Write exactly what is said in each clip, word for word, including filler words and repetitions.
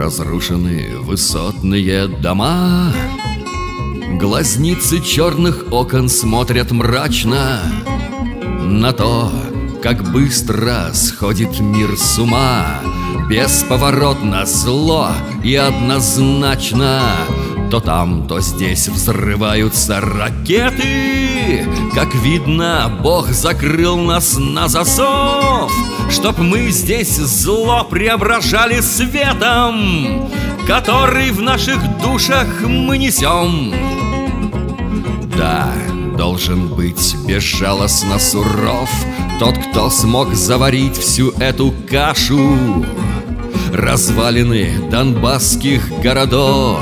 Разрушены высотные дома, глазницы черных окон смотрят мрачно на то, как быстро сходит мир с ума. Бесповоротно зло и однозначно то там, то здесь взрываются ракеты. Как видно, Бог закрыл нас на засов, чтоб мы здесь зло преображали светом, который в наших душах мы несем. Да, должен быть безжалостно суров тот, кто смог заварить всю эту кашу. Развалины донбасских городов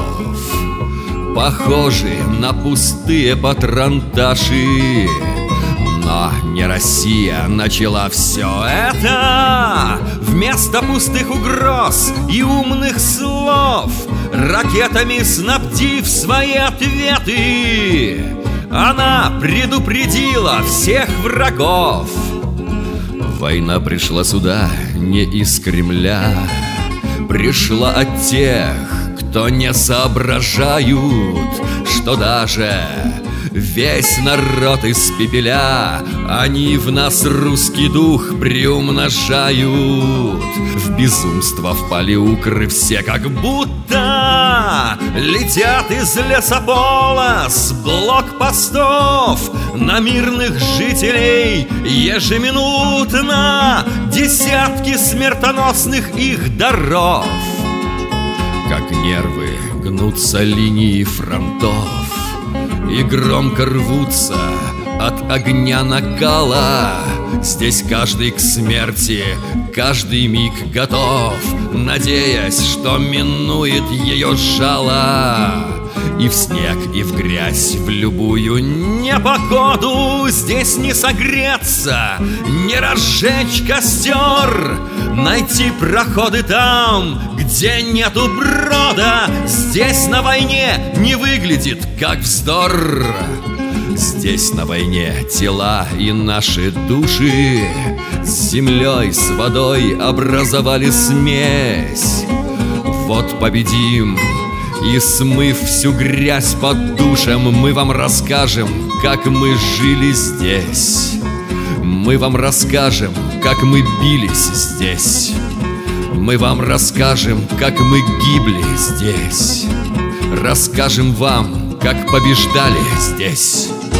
похожи на пустые патронташи. Но не Россия начала все это. Вместо пустых угроз и умных слов, ракетами снабдив свои ответы, она предупредила всех врагов. Война пришла сюда не из Кремля, пришла от тех, кто не соображают, что даже весь народ испепеля, они в нас русский дух приумножают. В безумство впали укры все, как будто летят из лесополос блокпостов на мирных жителей ежеминутно десятки смертоносных их даров. Как нервы гнутся линии фронтов и громко рвутся от огня накала. Здесь каждый к смерти, каждый миг готов, надеясь, что минует ее жало. И в снег, и в грязь, в любую непогоду здесь не согреться, не разжечь костер, найти проходы там, где нету брода. Здесь на войне не выглядит как вздор. Здесь на войне тела и наши души с землей, с водой образовали смесь. Вот победим, и смыв всю грязь под душем, мы вам расскажем, как мы жили здесь. Мы вам расскажем, как мы бились здесь. Мы вам расскажем, как мы гибли здесь. Расскажем вам, как побеждали здесь.